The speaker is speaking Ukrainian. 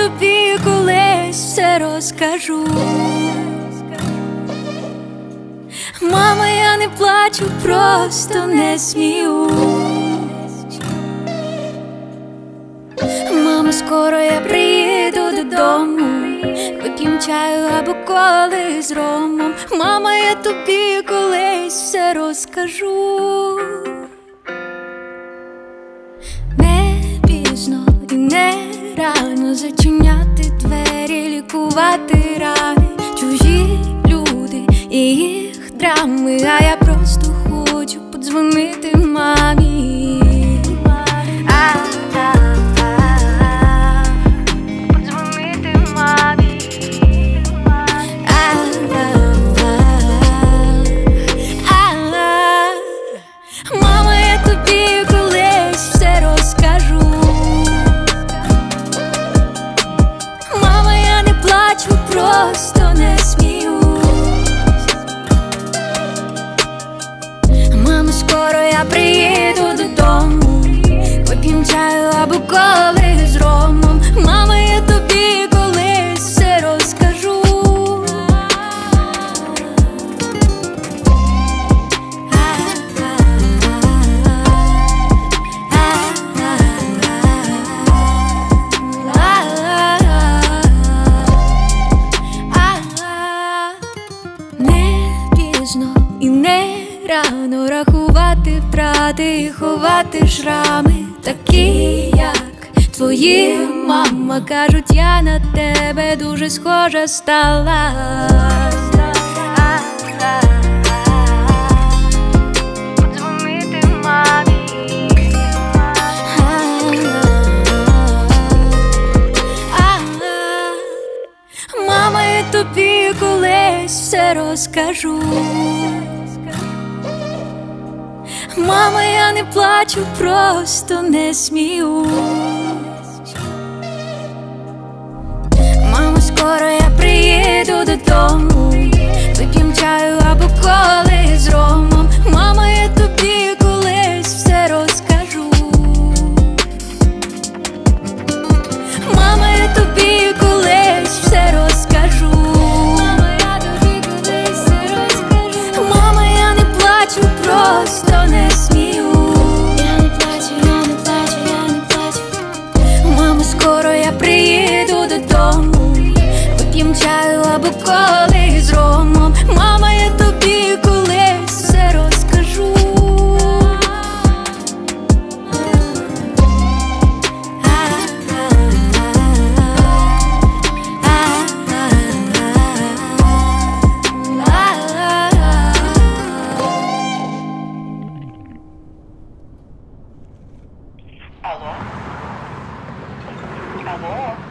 тобі колись все розкажу. Мама, я не плачу, просто не сміюсь. Мама, скоро я приїду додому, вип'єм чаю або коли з ромом. Мама, я тобі колись все розкажу. Не пізно і не рано зачиняти двері, лікувати рани, чужі люди і їх драми. А я просто хочу подзвонити мамі. Подзвонити мамі. Мама, я тобі колись все розкажу. Мама, я не плачу, просто не сміюсь. Мама, скоро я приїду додому, вип'єм чаю або коли з ромом. Мама, я тобі колись все розкажу. Не пізно і не рано рахувати втрати і ховати шрами, такі як твої. Мама, кажуть, я на тебе дуже схожа стала. Подзвонити мамі. Мама, я тобі колись все розкажу. Мама, я не плачу, просто не сміюсь. Мама, скоро я приїду додому, вип'єм чаю або коли з ромом. Мама, я тобі колись все розкажу. Мама, я тобі колись все розкажу. Мама, я тобі колись все розкажу. Мама, я не плачу, просто не сміюсь. Я не плачу, я не плачу, я не плачу. Мама, скоро я приїду додому, вип'єм чаю або коли з ромом. Мама, я тобі колись все розкажу. Алло? Алло?